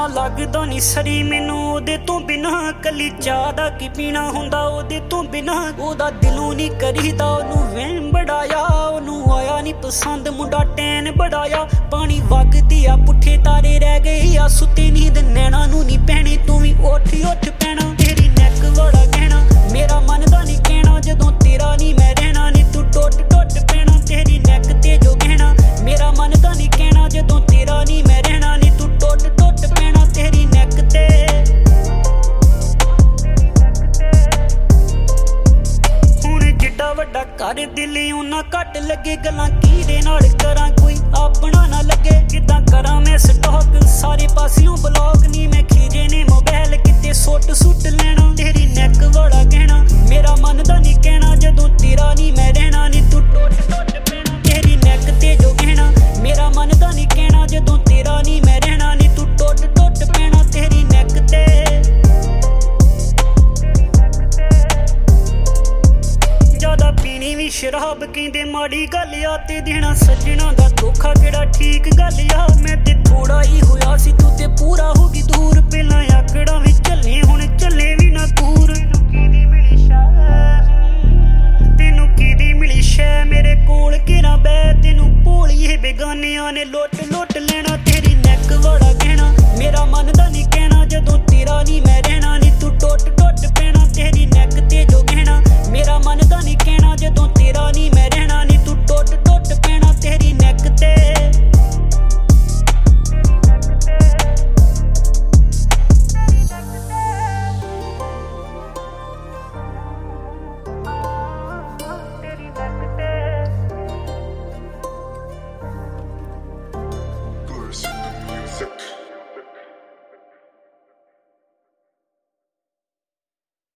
लगदा नी सरी मैनू ओदे तो बिना, कली चाह दा की पीना हुंदा ओदे तो बिना। ओदा दिलों नी करीदा ओनू वैन बड़ाया, ओनू आया नी पसंद मुंडा टैन बड़ाया। पानी वगदी आ पुट्ठे तारे रह गए आ, सुते नींद नैना नू नी पैनी तू भी उठ उठ पैना। तेरी नैक वाला कहना मेरा मन दा नी कहना, जदों तेरा नी मैं रहना नी तू टुट टुट पैना। तेरी नैक ते जो कहना मेरा मन दा नी कहना, जदों तेरा नी मैं रहना नी तू टुट टुट पैना। तेरी नैक ते हुण जिड्डा वड्डा कर दिल उन्ना घट लगे, गल्लां किहदे नाल करां कोई अपना ना लगे। किद्दां करां मैं स्टॉक सारे पासियों ब्लॉक, नी मैं खीजे ने मोबाइल किते सुट सुट लेना। तेरी नैक वाला कहना मेरा मन दा नी कहना, जदों तेरा नी मैं रहना नी तू टुट टुट पैना। तेरी नैक ते जो कहना मेरा मन दा नी कहना, जदों तेरा नी मैं रहना नी तू टुट टुट पैना। तेरी नैक ते ज्यादा पीनी भी शराब कहंदे माड़ी गल आ, ते देना सज्जना दा धोखा केड़ा ठीक गल आ। मैं ते थोड़ा ही होया सी तू ते पूरा हो गई दूर, पहलां आकड़ा भी झल्ले